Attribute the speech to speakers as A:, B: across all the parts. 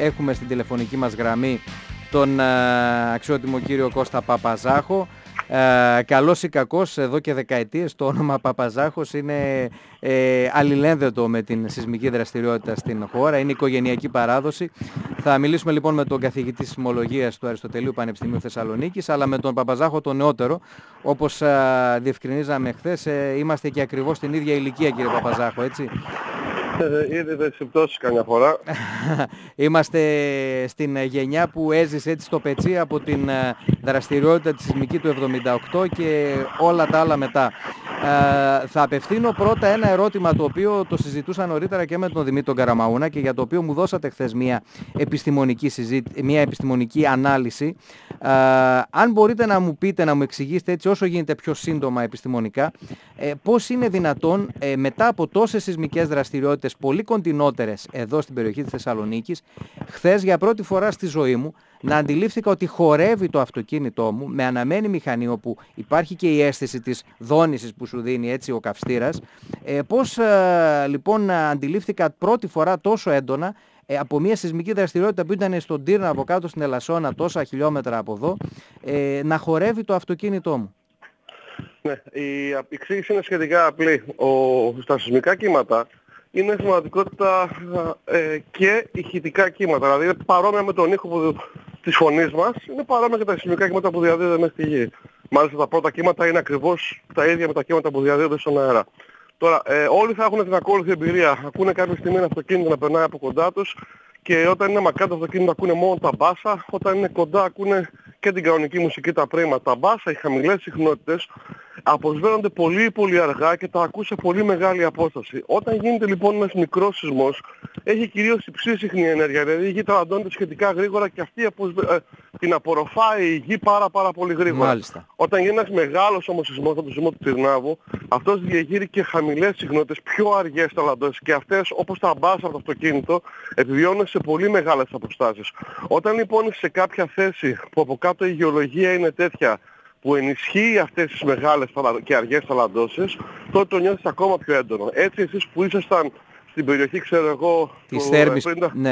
A: έχουμε στην τηλεφωνική μας γραμμή τον αξιότιμο κύριο Κώστα Παπαζάχο. Καλός ή κακός, εδώ και δεκαετίες το όνομα Παπαζάχος είναι αλληλένδετο με την σεισμική δραστηριότητα στην χώρα, είναι οικογενειακή παράδοση. Θα μιλήσουμε λοιπόν με τον καθηγητή σεισμολογίας του Αριστοτελείου Πανεπιστημίου Θεσσαλονίκης, αλλά με τον Παπαζάχο τον νεότερο. Όπως διευκρινίζαμε χθες, είμαστε και ακριβώς στην ίδια ηλικία, κύριε Παπαζάχο, έτσι.
B: Είδε συμπτώσεις καμιά φορά.
A: Είμαστε στην γενιά που έζησε έτσι στο πετσί από την δραστηριότητα της σεισμική του 78 και όλα τα άλλα μετά. Θα απευθύνω πρώτα ένα ερώτημα το οποίο το συζητούσα νωρίτερα και με τον Δημήτρη τον Καραμαούνα και για το οποίο μου δώσατε χθες μια επιστημονική ανάλυση. Αν μπορείτε να μου πείτε, να μου εξηγήσετε έτσι όσο γίνεται πιο σύντομα επιστημονικά, πώς είναι δυνατόν μετά από τόσες σεισμικές δραστηριότητες πολύ κοντινότερες εδώ στην περιοχή της Θεσσαλονίκης, χθες για πρώτη φορά στη ζωή μου να αντιλήφθηκα ότι χορεύει το αυτοκίνητό μου με αναμένη μηχανή, όπου υπάρχει και η αίσθηση της δόνησης που σου δίνει έτσι ο καυστήρας. Πώς λοιπόν αντιλήφθηκα πρώτη φορά τόσο έντονα από μια σεισμική δραστηριότητα που ήταν στον Τύρνο από κάτω στην Ελασσόνα, τόσα χιλιόμετρα από εδώ, να χορεύει το αυτοκίνητό μου?
B: Ναι, η εξήγηση είναι σχετικά απλή. Στα σεισμικά κύματα είναι στην πραγματικότητα και ηχητικά κύματα. Δηλαδή είναι παρόμοια με τον ήχο της φωνής μας, είναι παρόμοια και τα σεισμικά κύματα που διαδίδονται μέσα στη γη. Μάλιστα τα πρώτα κύματα είναι ακριβώς τα ίδια με τα κύματα που διαδίδονται στον αέρα. Τώρα, όλοι θα έχουν την ακόλουθη εμπειρία. Ακούνε κάποια στιγμή ένα αυτοκίνητο να περνάει από κοντά τους και όταν είναι μακριά το αυτοκίνητο ακούνε μόνο τα μπάσα, όταν είναι κοντά ακούνε και την κανονική μουσική, τα πρίματα. Τα μπάσα, οι χαμηλές συχνότητες, αποσβαίνονται πολύ πολύ αργά και τα ακούς σε πολύ μεγάλη απόσταση. Όταν γίνεται λοιπόν ένας μικρός σεισμός, έχει κυρίως υψηλή συχνή ενέργεια, δηλαδή η γη ταλαντώνεται σχετικά γρήγορα και αυτή την απορροφάει η γη πάρα πολύ γρήγορα.
A: Μάλιστα.
B: Όταν γίνει ένας μεγάλος όμως σεισμός, από το σεισμό του Τυρνάβου, αυτός διεγείρει και χαμηλές συχνότητες, πιο αργές ταλαντώσεις και αυτές όπως τα μπάσα από το αυτοκίνητο επιβιώνουν σε πολύ μεγάλες αποστάσεις. Όταν λοιπόν είσαι σε κάποια θέση που από κάτω η γεωλογία είναι τέτοια που ενισχύει αυτές τις μεγάλες και αργές ταλαντώσεις, τότε το νιώθεις ακόμα πιο έντονο. Έτσι εσείς που ήσασταν στην περιοχή, ξέρω εγώ,
A: της Θέρμης,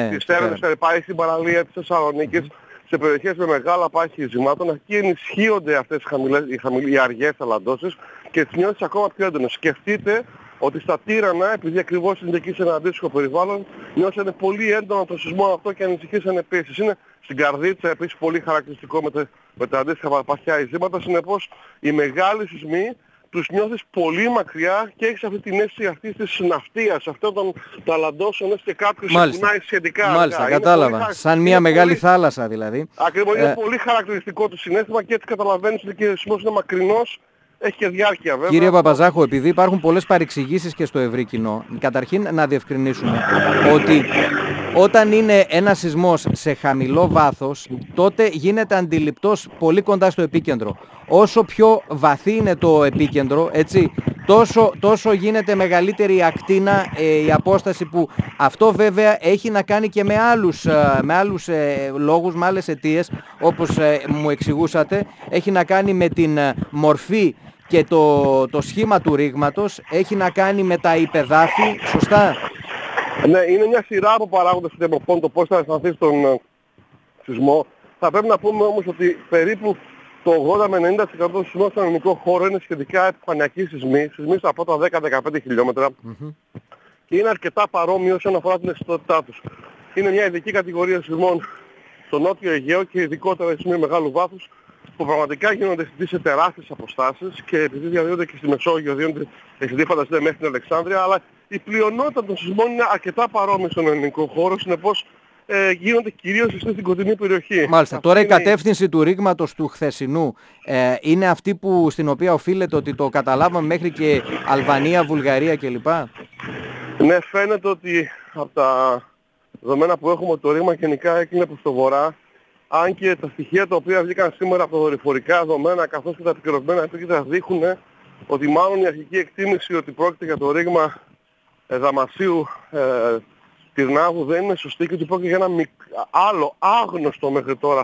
B: πάει στην παραλία της Θεσσαλονίκης, σε περιοχές με μεγάλα πάχη ζυμάτων, εκεί ενισχύονται αυτές οι αργές ταλαντώσεις και τις νιώθεις ακόμα πιο έντονο. Σκεφτείτε ότι στα Τύρανα, επειδή ακριβώς είναι εκεί σε ένα αντίστοιχο περιβάλλον, νιώσανε πολύ έντονο το σεισμό αυτό και ανησυχήσαν επίσης. Είναι στην Καρδίτσα επίσης πολύ χαρακτηριστικό με τα αντίστοιχα παχιά ειζήματα. Συνεπώς, οι μεγάλοι σεισμοί τους νιώθεις πολύ μακριά και έχεις αυτή την αίσθηση αυτής της ναυτίας, αυτών των ταλαντώσεων, έστω και κάποιος σε κουνάει σχετικά αργά.
A: Μάλιστα, κατάλαβα. Σαν μια μεγάλη θάλασσα δηλαδή.
B: Ακριβώς, είναι πολύ χαρακτηριστικό το συναίσθημα και έτσι καταλαβαίνεις ότι και ο σεισμός είναι μακρινός. Έχει και διάρκεια βέβαια.
A: Κύριε Παπαζάχο, επειδή υπάρχουν πολλές παρεξηγήσεις και στο ευρύ κοινό, καταρχήν να διευκρινίσουμε ότι όταν είναι ένας σεισμός σε χαμηλό βάθος, τότε γίνεται αντιληπτός πολύ κοντά στο επίκεντρο. Όσο πιο βαθύ είναι το επίκεντρο, έτσι, τόσο γίνεται μεγαλύτερη η ακτίνα, η απόσταση, που αυτό βέβαια έχει να κάνει και με άλλους λόγους, με άλλες αιτίες, όπως μου εξηγούσατε, έχει να κάνει με την μορφή και το σχήμα του ρήγματος, έχει να κάνει με τα υπεδάφη, σωστά?
B: Ναι, είναι μια σειρά από παράγοντες που διαμορφώνουν το πώς θα αισθανθείς τον σεισμό. Θα πρέπει να πούμε όμως ότι περίπου το 80 με 90% των σεισμών στον ελληνικό χώρο είναι σχετικά επιφανειακοί σεισμοί στα πρώτα 10-15 χιλιόμετρα και είναι αρκετά παρόμοιο όσον αφορά την αισθητότητά τους. Είναι μια ειδική κατηγορία σεισμών στο Νότιο Αιγαίο και ειδικότερα σεισμοί μεγάλου βάθους που πραγματικά γίνονται σε τεράστιες αποστάσεις και επειδή διαδίδονται και στη Μεσόγειο, επειδή φανταστείτε μέχρι την Αλεξάνδρεια, αλλά η πλειονότητα των σεισμών είναι αρκετά παρόμοια στον ελληνικό χώρο, συνεπώς γίνονται κυρίως στην κοντινή περιοχή.
A: Μάλιστα. Τώρα η κατεύθυνση του ρήγματος του χθεσινού είναι αυτή στην οποία οφείλεται ότι το καταλάβαμε μέχρι και Αλβανία, Βουλγαρία κλπ.
B: Ναι, φαίνεται ότι από τα δεδομένα που έχουμε το ρήγμα γενικά έκλεινε προς το βορρά, αν και τα στοιχεία τα οποία βγήκαν σήμερα από τα δορυφορικά δεδομένα καθώς και τα επικαιροποιημένα επίκεντρα δείχνουν ότι μάλλον η αρχική εκτίμηση ότι πρόκειται για το ρήγμα Δαμασίου Τυρνάβου δεν είναι σωστή και ότι πρόκειται για ένα άλλο άγνωστο μέχρι τώρα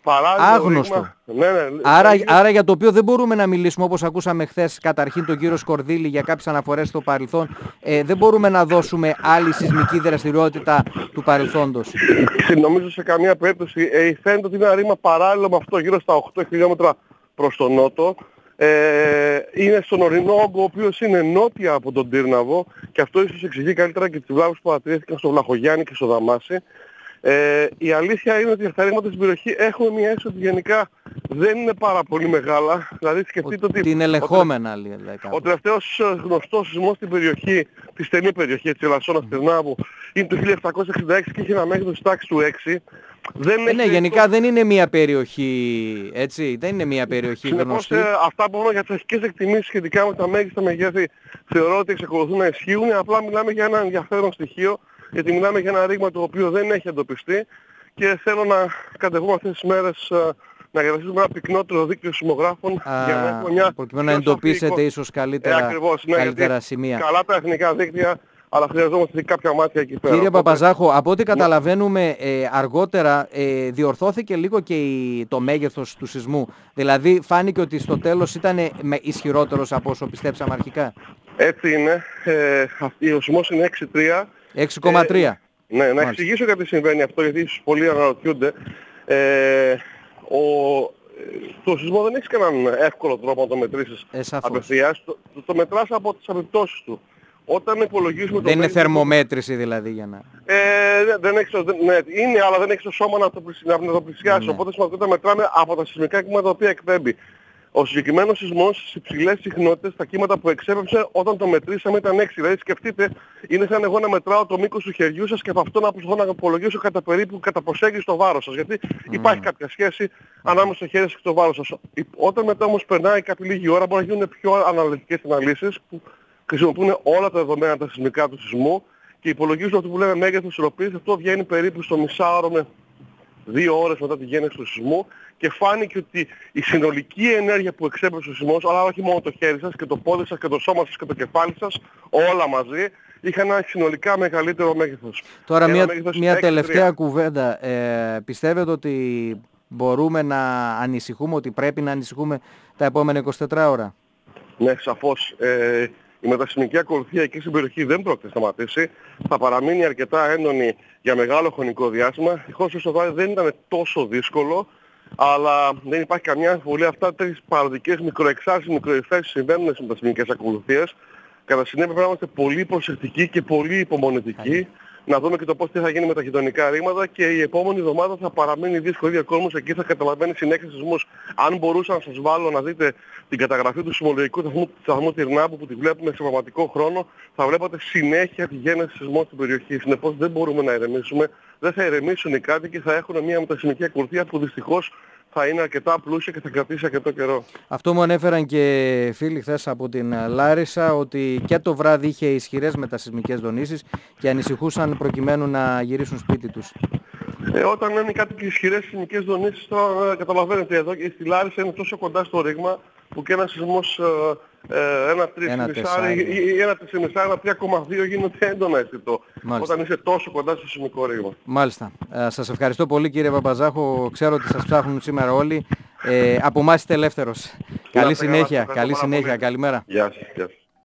A: Άγνωστο.
B: Ναι.
A: Άρα για το οποίο δεν μπορούμε να μιλήσουμε, όπως ακούσαμε χθες καταρχήν τον κύριο Σκορδίλη για κάποιες αναφορές στο παρελθόν, δεν μπορούμε να δώσουμε άλλη σεισμική δραστηριότητα του παρελθόντος.
B: Νομίζω σε καμία περίπτωση φαίνεται ότι είναι ένα ρήγμα παράλληλο με αυτό, γύρω στα 8 χιλιόμετρα προς τον νότο. Είναι στον ορεινό όγκο, ο οποίος είναι νότια από τον Τύρναβο, και αυτό ίσως εξηγεί καλύτερα και τις βλάβες που παρατηρήθηκαν στο Βλαχογιάννη και στο Δαμάσι. Η αλήθεια είναι ότι τα ρήγματα στην περιοχή έχουμε μια αίσθηση ότι γενικά δεν είναι πάρα πολύ μεγάλα. Δηλαδή σκεφτείτε ότι
A: είναι ελεγχόμενα,
B: ο τελευταίος γνωστός σεισμός στην περιοχή, τη στενή περιοχή της Ελασσόνας Τυρνάβου, είναι το 1766 και έχει ένα μέγεθος της τάξης του 6.
A: Γενικά δεν είναι μια περιοχή, έτσι, δεν είναι μια περιοχή γνωστή.
B: Αυτά που είπαμε για τις αρχικές εκτιμήσεις σχετικά με τα μέγιστα μεγέθη θεωρώ ότι εξακολουθούν να ισχύουν. Απλά μιλάμε για ένα ενδιαφέρον στοιχείο, γιατί μιλάμε για ένα ρήγμα το οποίο δεν έχει εντοπιστεί, και θέλω να κατεβούμε αυτές τις μέρες να καταστήσουμε ένα πυκνότερο δίκτυο σεισμογράφων για να έχουμε μια...
A: προκειμένου να εντοπίσετε ίσως καλύτερα σημεία.
B: Καλά τα εθνικά δίκτυα, αλλά χρειαζόμαστε κάποια μάτια εκεί πέρα.
A: Κύριε Παπαζάχο, από ό,τι καταλαβαίνουμε αργότερα διορθώθηκε λίγο και το μέγεθος του σεισμού. Δηλαδή φάνηκε ότι στο τέλος ήταν ισχυρότερος από όσο πιστέψαμε αρχικά.
B: Έτσι είναι. Ο σεισμός είναι 6,3.
A: 6,3.
B: Ναι, να εξηγήσω γιατί συμβαίνει αυτό, γιατί ίσως πολλοί αναρωτιούνται. Το σεισμό δεν έχει κανέναν εύκολο τρόπο να το μετρήσεις απευθείας. Το μετράς από τις επιπτώσεις του. Όταν υπολογίζουμε
A: δεν είναι θερμομέτρηση δηλαδή για να...
B: είναι, αλλά δεν έχεις το σώμα να το πλησιάσει. Ναι. Οπότε σημαντικά μετράμε από τα σεισμικά κύματα τα οποία εκπέμπει. Ο συγκεκριμένος σεισμός στις υψηλές συχνότητες, τα κύματα που εξέπεψε όταν το μετρήσαμε ήταν 6. Δηλαδή σκεφτείτε, είναι σαν εγώ να μετράω το μήκος του χεριού σας και από αυτό να προσπαθώ να υπολογίσω κατά προσέγγιση το βάρος σας. Γιατί υπάρχει κάποια σχέση ανάμεσα στο χέρι σας και το βάρος σας. Όταν μετά όμως περνάει κάποια λίγη ώρα, μπορεί να γίνουν πιο αναλυτικές αναλύσεις που χρησιμοποιούν όλα τα δεδομένα τα σεισμικά του σεισμού και υπολογίζουν αυτό που λέμε μέγεθος υλοποίησης. Αυτό βγαίνει περίπου στο μισάωρο με 2 ώρες μετά τη γέννηση του σεισμού, και φάνηκε ότι η συνολική ενέργεια που εξέπεψε ο σεισμός, αλλά όχι μόνο το χέρι σας και το πόδι σας και το σώμα σας και το κεφάλι σας, όλα μαζί, είχαν ένα συνολικά μεγαλύτερο μέγεθος.
A: Τώρα μια τελευταία κουβέντα. Πιστεύετε ότι μπορούμε να ανησυχούμε, ότι πρέπει να ανησυχούμε τα επόμενα 24 ώρα?
B: Ναι, σαφώς. Η μετασεισμική ακολουθία εκεί στην περιοχή δεν πρόκειται να σταματήσει. Θα παραμείνει αρκετά έντονη για μεγάλο χρονικό διάστημα. Η χώρα στο Βάρη δεν ήταν τόσο δύσκολο, αλλά δεν υπάρχει καμιά αμφιβολία. Αυτά τις παροδικές μικροεξάρσεις, μικροεφέσεις συμβαίνουν στις μετασεισμικές ακολουθίες. Κατά συνέπεια πρέπει να είμαστε πολύ προσεκτικοί και πολύ υπομονετικοί. Να δούμε και το πώς θα γίνει με τα γειτονικά ρήγματα, και η επόμενη εβδομάδα θα παραμείνει δύσκολη για κόσμος. Εκεί θα καταλαβαίνει συνέχεια σεισμούς. Αν μπορούσα να σας βάλω να δείτε την καταγραφή του σεισμολογικού σταθμού Τυρνάβου που τη βλέπουμε σε πραγματικό χρόνο, θα βλέπατε συνέχεια τη γέννηση σεισμών στην περιοχή. Συνεπώς δεν μπορούμε να ηρεμήσουμε. Δεν θα ηρεμήσουν οι κάτοικοι, θα έχουν μια μετασεισμική ακολουθία που δυστυχώς θα είναι αρκετά πλούσια και θα κρατήσει αρκετό καιρό.
A: Αυτό μου ανέφεραν και φίλοι χθες από την Λάρισα, ότι και το βράδυ είχε ισχυρές μετασεισμικές δονήσεις και ανησυχούσαν προκειμένου να γυρίσουν σπίτι τους.
B: Όταν είναι κάτι ισχυρές σεισμικές δονήσεις, καταλαβαίνετε εδώ και στη Λάρισα είναι τόσο κοντά στο ρήγμα που και ένας σεισμός ένα 3,5, ένα 3,2 γίνεται έντονα αισθητό. Όταν είσαι τόσο κοντά στο σεισμικό ρήγμα.
A: Μάλιστα. Σας ευχαριστώ πολύ κύριε Παπαζάχο. Ξέρω ότι σας ψάχνουν σήμερα όλοι. Από εμάς είστε ελεύθερος. Καλή συνέχεια. Καλημέρα.
B: Γεια σας.